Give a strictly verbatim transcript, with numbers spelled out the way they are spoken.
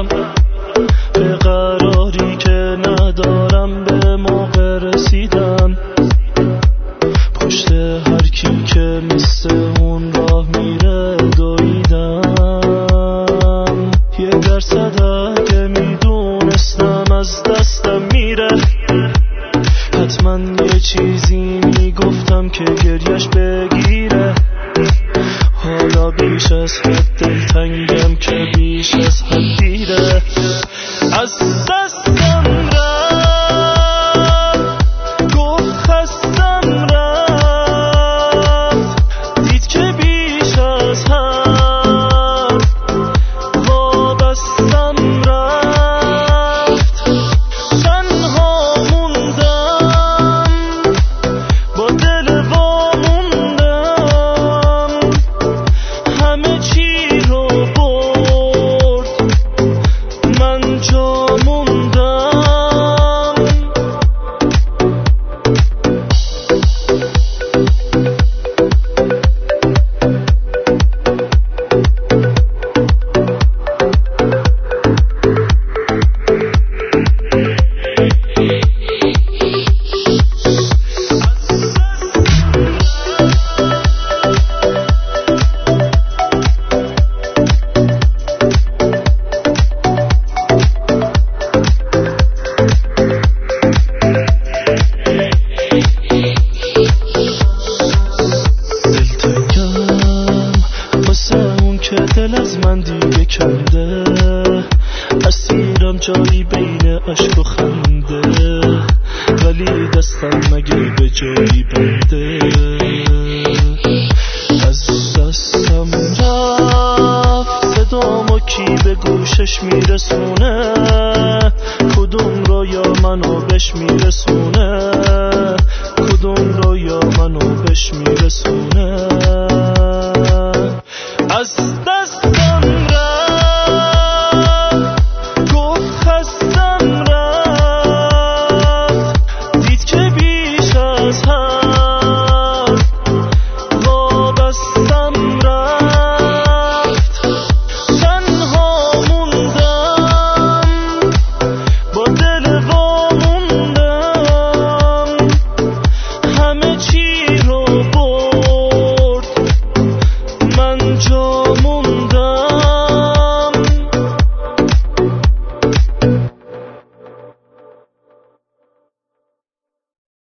میرم به قراری که ندارم، به موقع رسیدم پشت هر کی که مثل اون راه میره دویدم. یه درصد اگه میدونستم از دستم میره، حتما یه چیزی میگفتم که گریش بگیره. حالا بیش از حد دلتنگم که بیش از حد دیره. از دستم رفت، گفت خستم رفت، دید که بیش از حد وابستم رفت. تنها موندم، با دل واموندم، همه چی رو برد، من جا موندم. که دل از من دیگه کنده، اسیرم جایی بین عشق و خنده، ولی دستم مگه به جایی بنده. از دستم رفت، صدامو کی به گوشش میرسونه؟ کدوم رویا منو بهش میرسونه؟ کدوم رویا منو بهش میرسونه؟ از دست